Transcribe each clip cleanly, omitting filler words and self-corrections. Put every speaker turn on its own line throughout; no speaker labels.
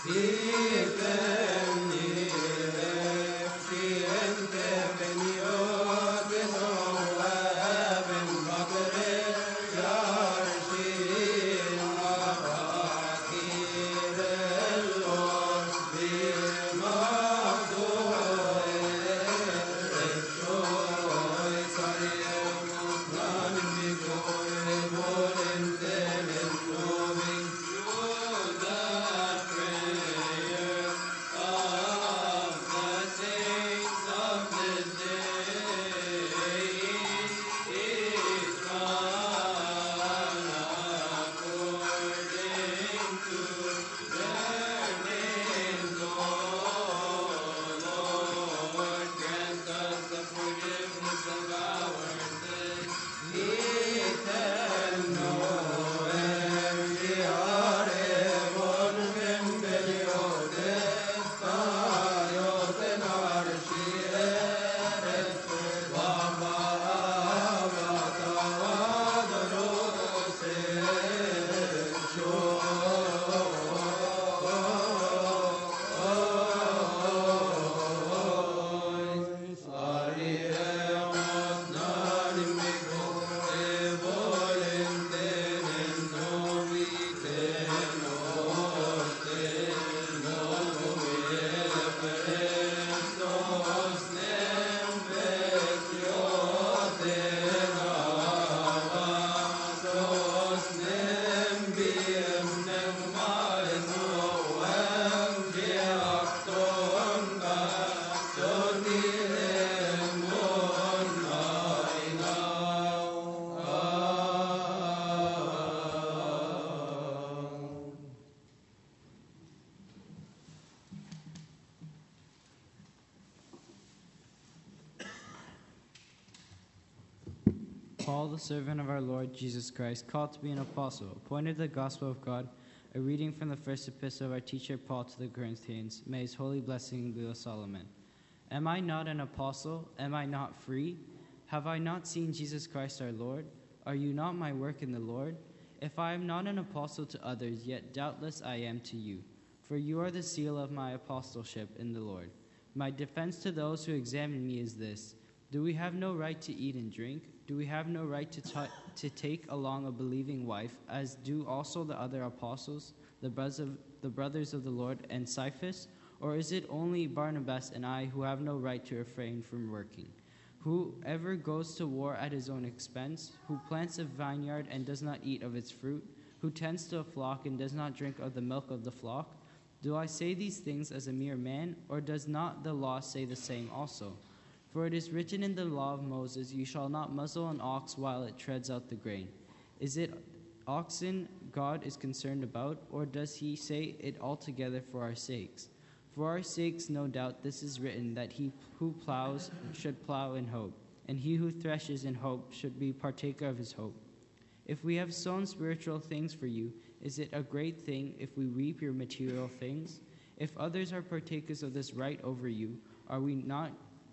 Paul, the servant of our Lord Jesus Christ, called to be an apostle, appointed to the gospel of God, a reading from the first epistle of our teacher Paul to the Corinthians. May his holy blessing be with all. Amen. Am I not an apostle? Am I not free? Have I not seen Jesus Christ our Lord? Are you not my work in the Lord? If I am not an apostle to others, yet doubtless I am to you. For you are the seal of my apostleship in the Lord. My defense to those who examine me is this: do we have no right to eat and drink? Do we have no right to take along a believing wife, as do also the other apostles, the brothers of the Lord, and Cephas? Or is it only Barnabas and I who have no right to refrain from working? Whoever goes to war at his own expense, who plants a vineyard and does not eat of its fruit, who tends to a flock and does not drink of the milk of the flock? Do I say these things as a mere man, or does not the law say the same also? For it is written in the law of Moses, you shall not muzzle an ox while it treads out the grain. Is it oxen God is concerned about, or does he say it altogether for our sakes? For our sakes, no doubt, this is written, that he who plows should plow in hope, and he who threshes in hope should be partaker of his hope. If we have sown spiritual things for you, is it a great thing if we reap your material things? If others are partakers of this right over you, are we not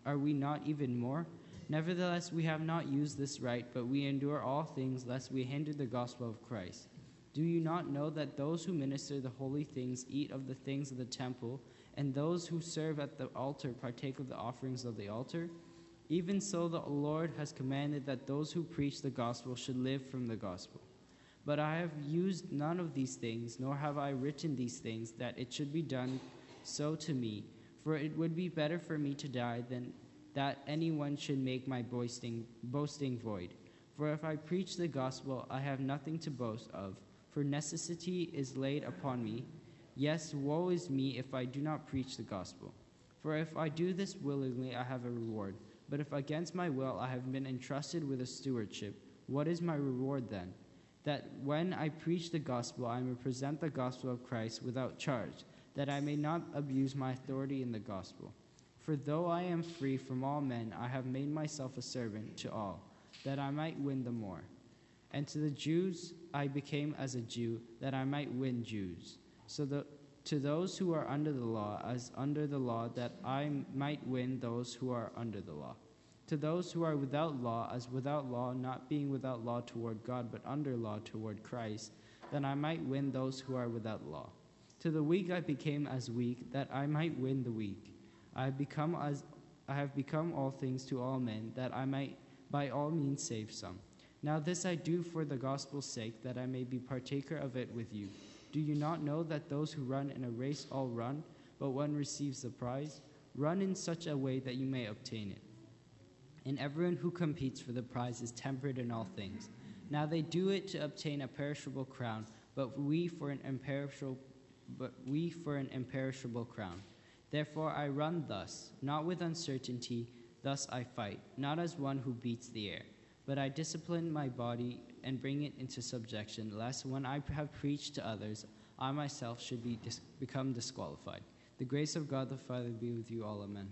even more? Nevertheless, we have not used this right, but we endure all things, lest we hinder the gospel of Christ. Do you not know that those who minister the holy things eat of the things of the temple, and those who serve at the altar partake of the offerings of the altar? Even so, the Lord has commanded that those who preach the gospel should live from the gospel. But I have used none of these things, nor have I written these things, that it should be done so to me. For it would be better for me to die than that anyone should make my boasting void. For if I preach the gospel, I have nothing to boast of, for necessity is laid upon me. Yes, woe is me if I do not preach the gospel. For if I do this willingly, I have a reward. But if against my will I have been entrusted with a stewardship, what is my reward then? That when I preach the gospel, I may present the gospel of Christ without charge, that I may not abuse my authority in the gospel. For though I am free from all men, I have made myself a servant to all, that I might win the more. And to the Jews I became as a Jew, that I might win Jews. To those who are under the law, as under the law, that I might win those who are under the law. To those who are without law, as without law, not being without law toward God, but under law toward Christ, that I might win those who are without law. To the weak I became as weak, that I might win the weak. I have become all things to all men, that I might by all means save some. Now this I do for the gospel's sake, that I may be partaker of it with you. Do you not know that those who run in a race all run, but one receives the prize? Run in such a way that you may obtain it. And everyone who competes for the prize is temperate in all things. Now they do it to obtain a perishable crown, but we for an imperishable crown. Therefore I run thus, not with uncertainty, thus I fight, not as one who beats the air. But I discipline my body and bring it into subjection, lest when I have preached to others, I myself should become disqualified. The grace of God the Father be with you all. Amen.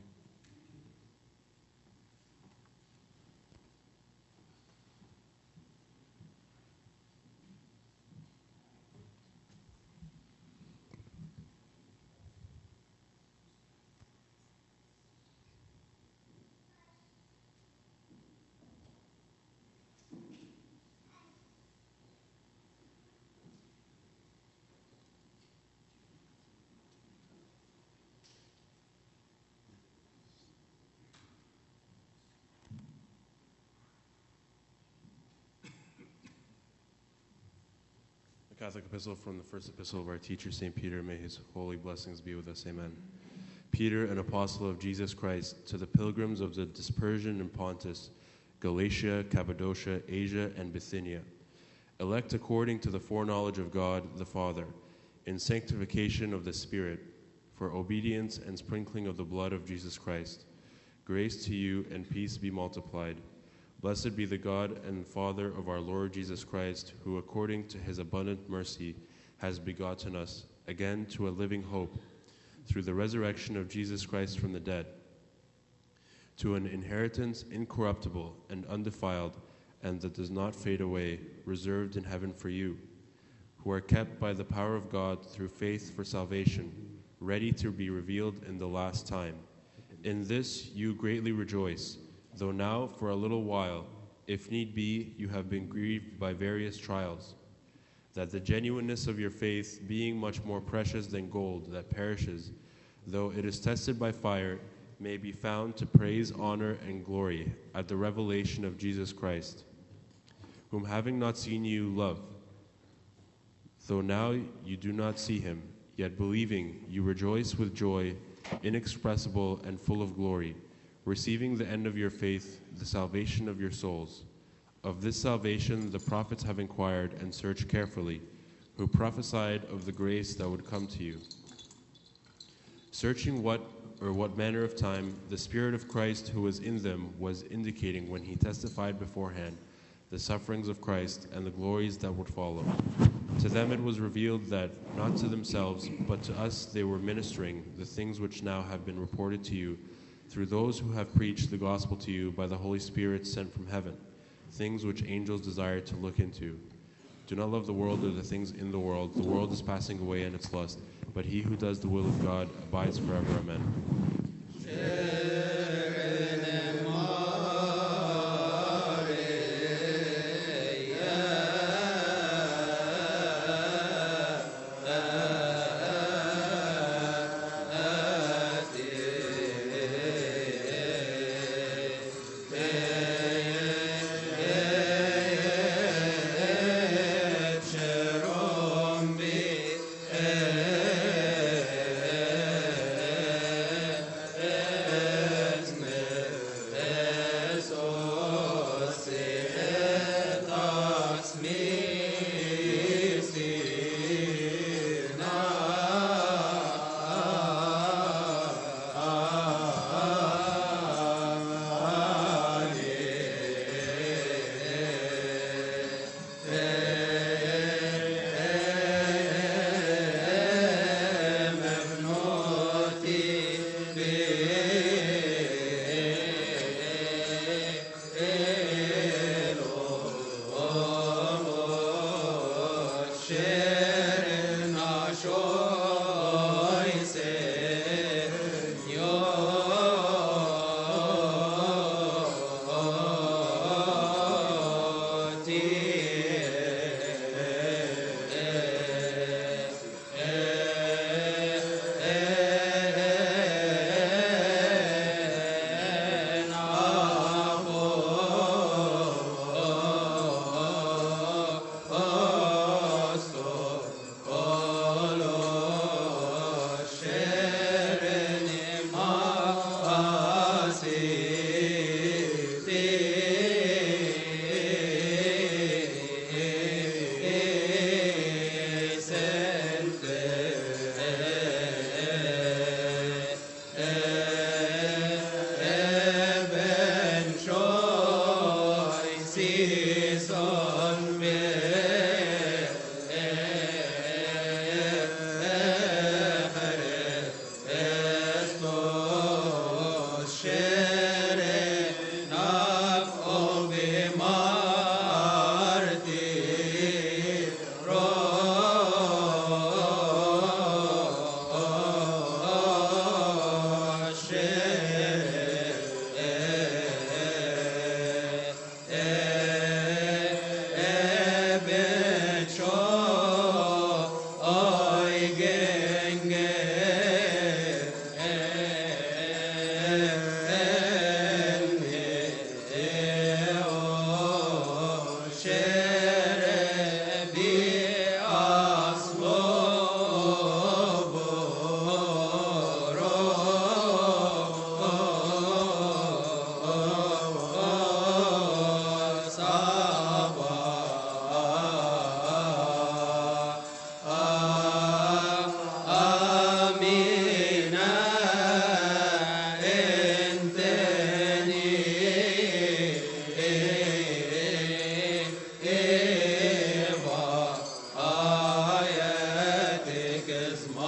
Catholic epistle from the first epistle of our teacher, St. Peter. May his holy blessings be with us. Amen. Peter, an apostle of Jesus Christ, to the pilgrims of the dispersion in Pontus, Galatia, Cappadocia, Asia, and Bithynia, elect according to the foreknowledge of God the Father, in sanctification of the Spirit, for obedience and sprinkling of the blood of Jesus Christ. Grace to you and peace be multiplied. Blessed be the God and Father of our Lord Jesus Christ, who according to his abundant mercy has begotten us again to a living hope through the resurrection of Jesus Christ from the dead, to an inheritance incorruptible and undefiled, and that does not fade away, reserved in heaven for you, who are kept by the power of God through faith for salvation, ready to be revealed in the last time. In this you greatly rejoice, though now for a little while, if need be, you have been grieved by various trials, that the genuineness of your faith, being much more precious than gold that perishes, though it is tested by fire, may be found to praise, honor, and glory at the revelation of Jesus Christ, whom having not seen you love, though now you do not see him, yet believing you rejoice with joy inexpressible and full of glory, receiving the end of your faith, the salvation of your souls. Of this salvation the prophets have inquired and searched carefully, who prophesied of the grace that would come to you, searching what manner of time the Spirit of Christ who was in them was indicating when he testified beforehand the sufferings of Christ and the glories that would follow. To them it was revealed that, not to themselves, but to us they were ministering the things which now have been reported to you, through those who have preached the gospel to you by the Holy Spirit sent from heaven, things which angels desire to look into. Do not love the world or the things in the world. The world is passing away in its lust, but he who does the will of God abides forever. Amen.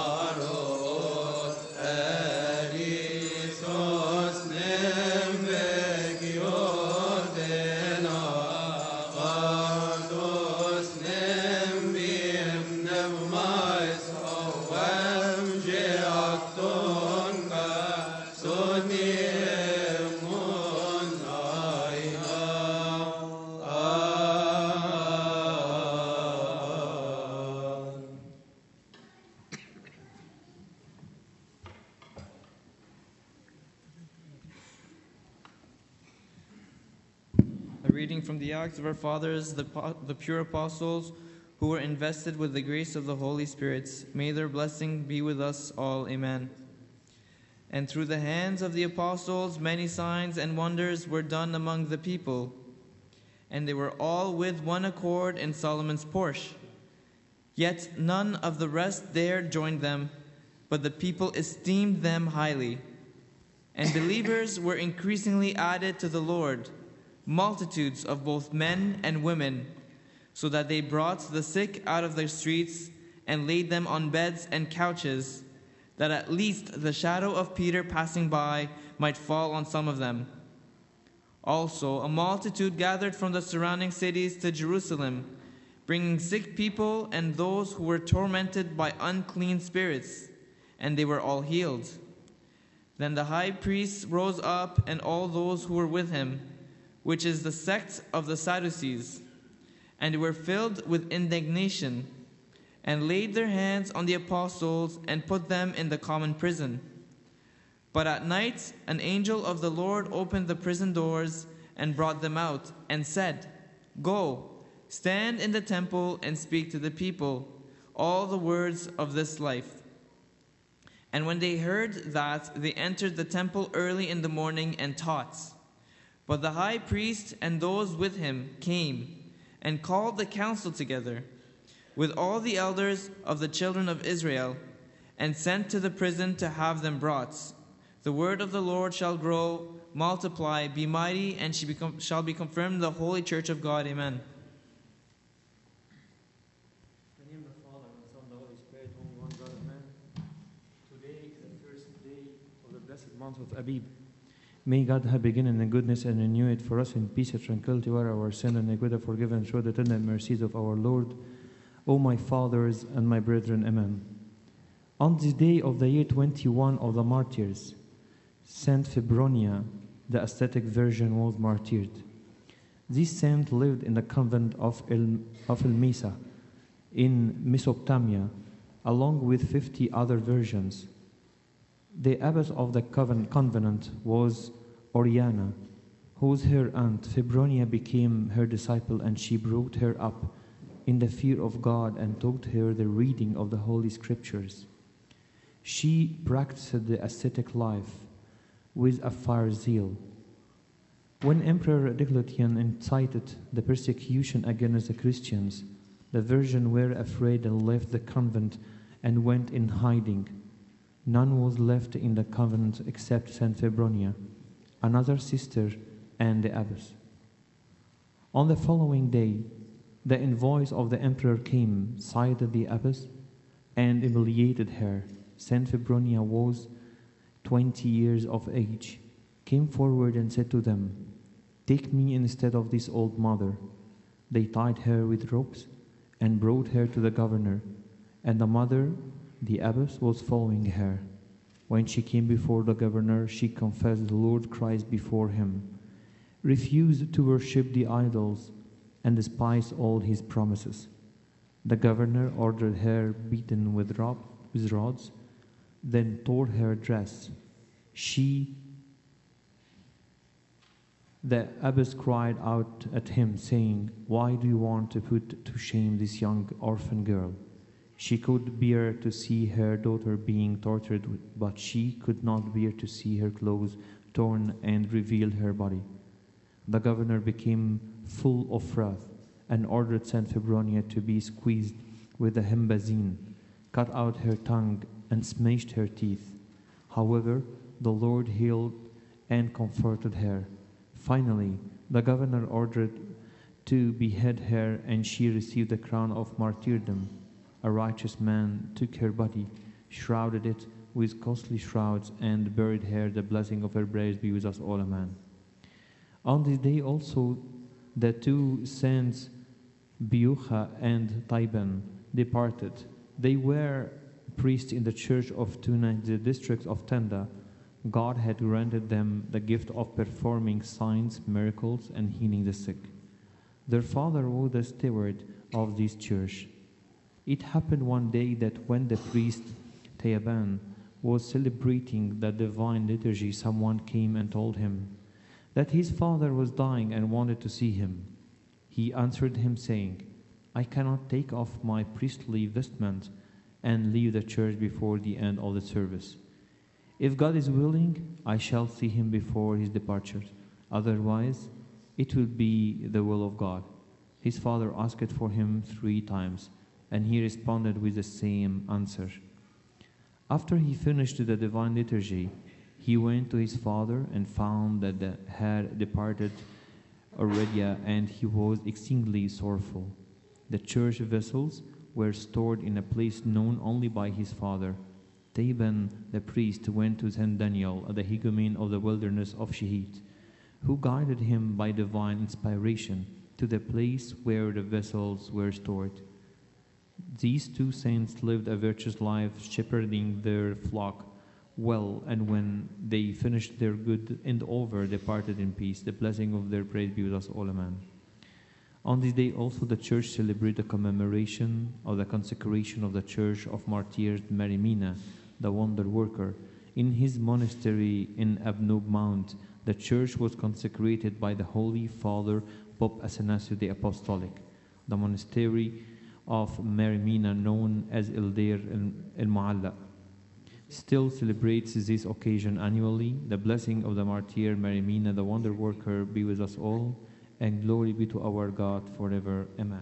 A reading from the Acts of our Fathers, the pure apostles who were invested with the grace of the Holy Spirit. May their blessing be with us all. Amen. And through the hands of the apostles, many signs and wonders were done among the people. And they were all with one accord in Solomon's porch. Yet none of the rest dared join them, but the people esteemed them highly. And believers were increasingly added to the Lord, multitudes of both men and women, so that they brought the sick out of the streets and laid them on beds and couches, that at least the shadow of Peter passing by might fall on some of them. Also, a multitude gathered from the surrounding cities to Jerusalem, bringing sick people and those who were tormented by unclean spirits, and they were all healed. Then the high priest rose up, and all those who were with him, which is the sect of the Sadducees, and they were filled with indignation, and laid their hands on the apostles and put them in the common prison. But at night an angel of the Lord opened the prison doors and brought them out, and said, "Go, stand in the temple and speak to the people all the words of this life." And when they heard that, they entered the temple early in the morning and taught. But the high priest and those with him came and called the council together with all the elders of the children of Israel, and sent to the prison to have them brought. The word of the Lord shall grow, multiply, be mighty, and shall be confirmed in the holy church of God. Amen.
In the name of the Father, and the Son, and the Holy Spirit, only one God, amen. Today is the first day of the blessed month of Abib. May God have beginning in goodness and renew it for us in peace and tranquility, where our sin and iniquity are forgiven through the tender mercies of our Lord. O my fathers and my brethren, amen. On this day of the year 21 of the martyrs, Saint Febronia, the ascetic virgin, was martyred. This saint lived in the convent of Elmisa in Mesopotamia, along with 50 other virgins. The abbess of the convent was Oriana, whose her aunt Febronia became her disciple, and she brought her up in the fear of God and taught her the reading of the Holy Scriptures. She practiced the ascetic life with a fire zeal. When Emperor Diocletian incited the persecution against the Christians, the Virgin were afraid and left the convent and went in hiding. None was left in the convent except Saint Febronia, another sister, and the abbess. On the following day, the envoys of the emperor came, cited the abbess, and humiliated her. Saint Febronia was 20 years of age, came forward and said to them, "Take me instead of this old mother." They tied her with ropes and brought her to the governor, and the mother, the abbess, was following her. When she came before the governor, she confessed the Lord Christ before him, refused to worship the idols, and despised all his promises. The governor ordered her beaten with rods, then tore her dress. The abbess cried out at him, saying, "Why do you want to put to shame this young orphan girl?" She could bear to see her daughter being tortured, but she could not bear to see her clothes torn and reveal her body. The governor became full of wrath and ordered Saint Febronia to be squeezed with a hembazine, cut out her tongue, and smashed her teeth. However, the Lord healed and comforted her. Finally, the governor ordered to behead her, and she received the crown of martyrdom. A righteous man took her body, shrouded it with costly shrouds, and buried her. The blessing of her prayers be with us all. Amen. On this day also the two saints Biucha and Taiban departed. They were priests in the church of Tuna, the district of Tenda. God had granted them the gift of performing signs, miracles, and healing the sick. Their father was the steward of this church. It happened one day that when the priest Taiban was celebrating the divine liturgy, someone came and told him that his father was dying and wanted to see him. He answered him, saying, I cannot take off my priestly vestment and leave the church before the end of the service. If God is willing, I shall see him before his departure. Otherwise, it will be the will of God. His father asked for him 3 times, and he responded with the same answer. After he finished the divine liturgy, he went to his father and found that the had departed already, and he was exceedingly sorrowful. The church vessels were stored in a place known only by his father. Taiban the priest went to Saint Daniel, the higoman of the wilderness of Shehit, who guided him by divine inspiration to the place where the vessels were stored. These 2 saints lived a virtuous life, shepherding their flock well, and when they finished their good and over, departed in peace. The blessing of their praise be with us all. Amen. On this day also the church celebrated the commemoration of the consecration of the church of martyrs Mary Mina, the wonder worker. In his monastery in Abnub Mount, the church was consecrated by the Holy Father Pope Athanasius the Apostolic. The monastery of Mary Mina, known as Ildir el-Mu'alla, still celebrates this occasion annually. The blessing of the martyr Mary Mina, the wonder worker, be with us all, and glory be to our God forever. Amen.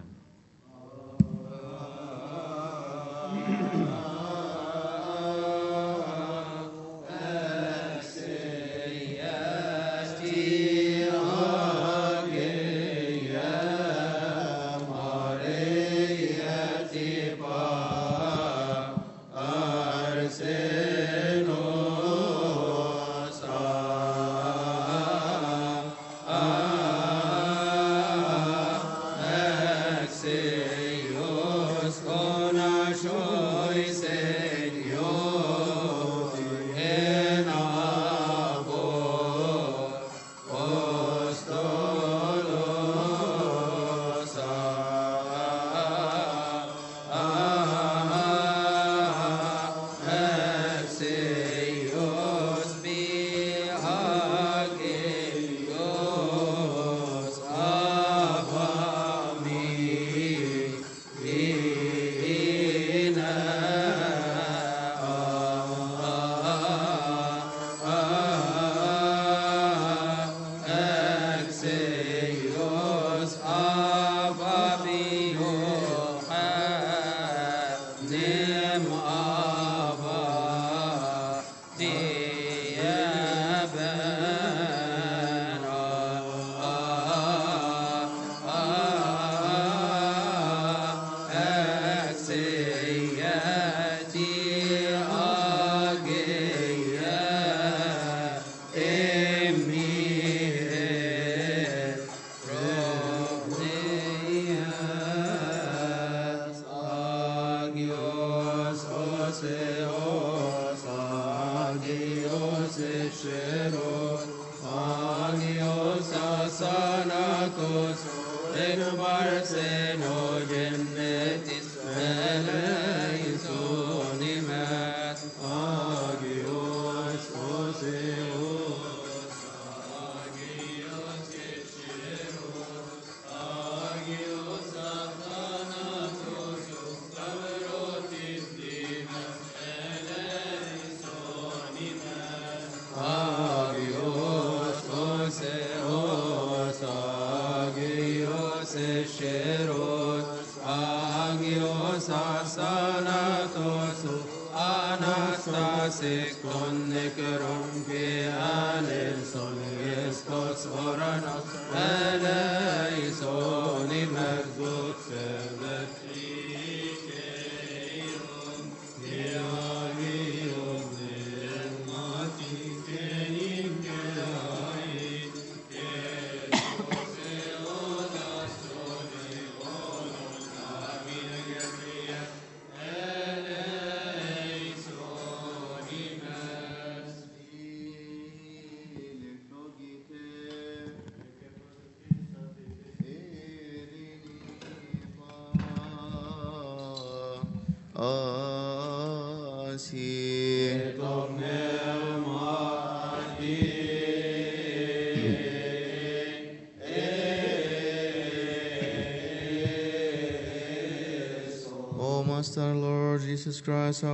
O Master Lord Jesus Christ,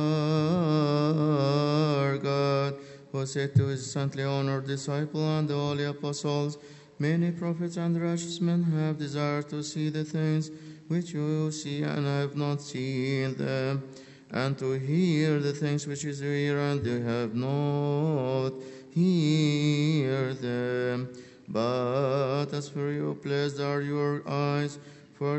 our God, who said to his saintly honored disciple and the holy apostles, many prophets and righteous men have desired to see the things which you see and have not seen them, and to hear the things which you hear and they have not heard them. But as for you, blessed are your eyes, for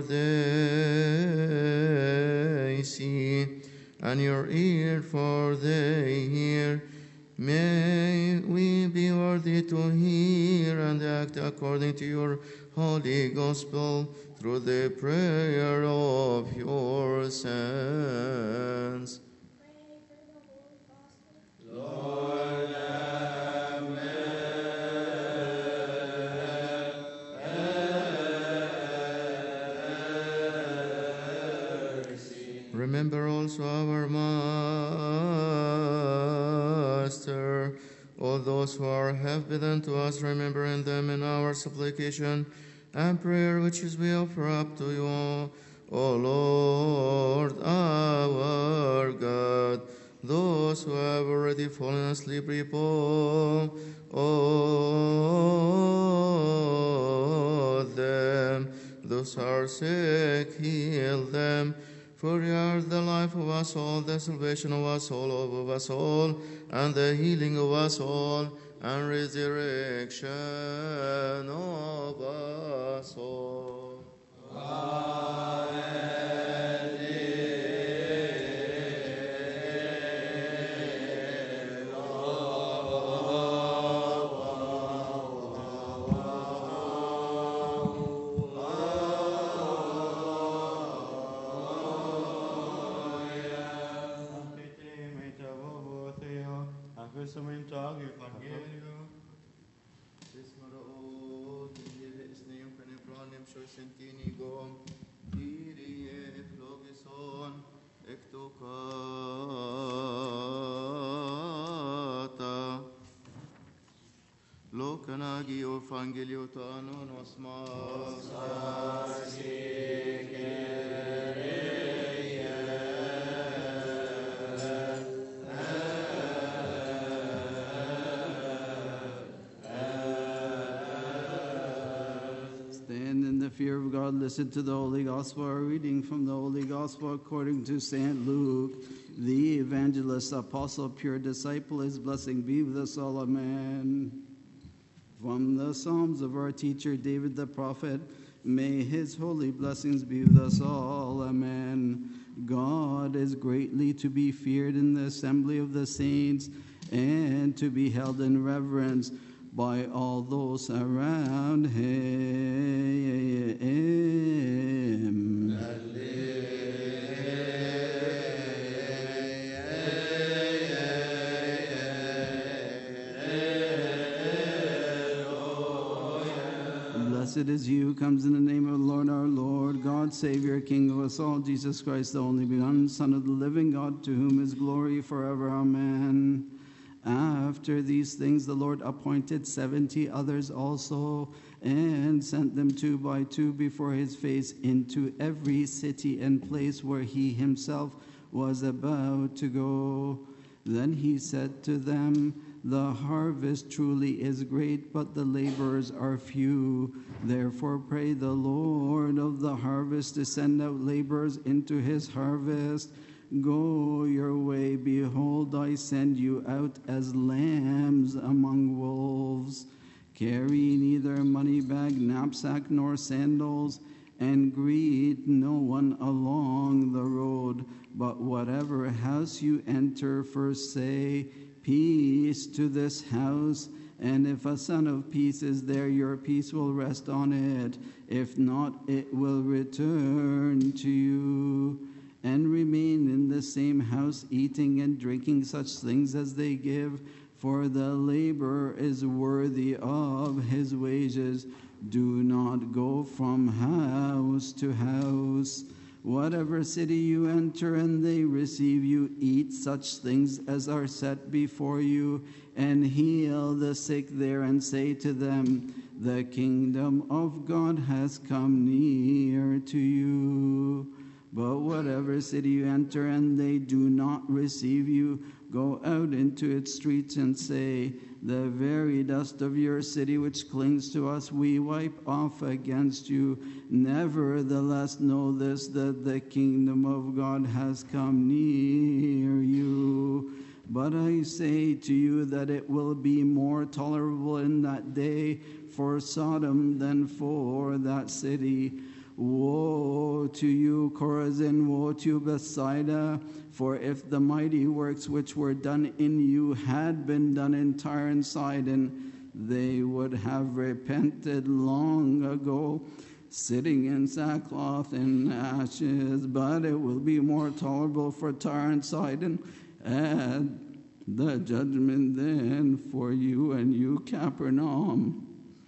they see, and your ear, for they hear. May we be worthy to hear and act according to your holy gospel through the prayer of your saints. Remember also our Master, all those who have been unto us, remembering them in our supplication and prayer which is we offer up to you, O Lord our God. Those who have already fallen asleep, repose them. Those who are sick, heal them. For you are the life of us all, the salvation of us all, hope of us all, and the healing of us all, and resurrection of us all. Lokanagi Evangelio Tanon Osmas.
Stand in the fear of God, listen to the Holy Gospel, a reading from the Holy Gospel according to St. Luke. The evangelist, apostle, pure disciple, his blessing be with us all. Amen. From the Psalms of our teacher David the prophet, may his holy blessings be with us all. Amen. God is greatly to be feared in the assembly of the saints and to be held in reverence by all those around him. Blessed is he who comes in the name of the Lord our Lord, God, Savior, King of us all, Jesus Christ, the only begotten Son of the living God, to whom is glory forever. Amen. After these things the Lord appointed 70 others also, and sent them 2 by 2 before his face into every city and place where he himself was about to go. Then he said to them, the harvest truly is great, but the laborers are few. Therefore pray the Lord of the harvest to send out laborers into his harvest. Go your way, behold, I send you out as lambs among wolves. Carry neither money bag, knapsack, nor sandals, and greet no one along the road. But whatever house you enter, first say, peace to this house. And if a son of peace is there, your peace will rest on it. If not, it will return to you. And remain in the same house, eating and drinking such things as they give, for the laborer is worthy of his wages. Do not go from house to house. Whatever city you enter and they receive you, eat such things as are set before you, and heal the sick there, and say to them, the kingdom of God has come near to you. But whatever city you enter and they do not receive you, go out into its streets and say, the very dust of your city which clings to us we wipe off against you. Nevertheless know this, that the kingdom of God has come near you. But I say to you that it will be more tolerable in that day for Sodom than for that city. Woe to you, Chorazin! Woe to you, Bethsaida! For if the mighty works which were done in you had been done in Tyre and Sidon, they would have repented long ago, sitting in sackcloth and ashes. But it will be more tolerable for Tyre and Sidon at the judgment than for you, and you, Capernaum,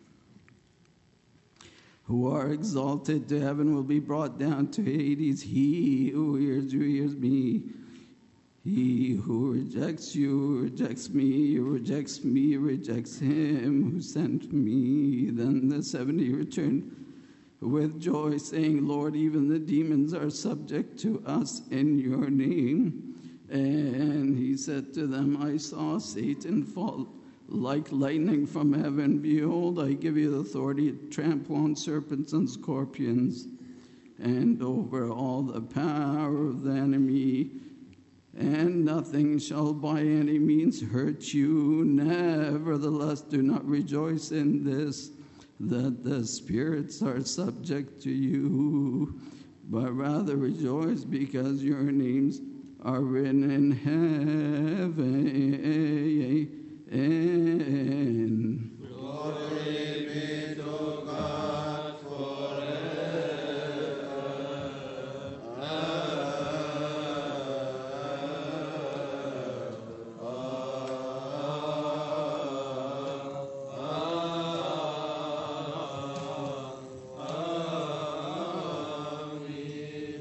who are exalted to heaven, will be brought down to Hades. He who hears you hears me. He who rejects you rejects me. Who rejects me rejects him who sent me. Then the 70 returned with joy, saying, Lord, even the demons are subject to us in your name. And he said to them, I saw Satan fall like lightning from heaven. Behold, I give you the authority to trample on serpents and scorpions, and over all the power of the enemy, and nothing shall by any means hurt you. Nevertheless, do not rejoice in this, that the spirits are subject to you, but rather rejoice because your names are written in heaven.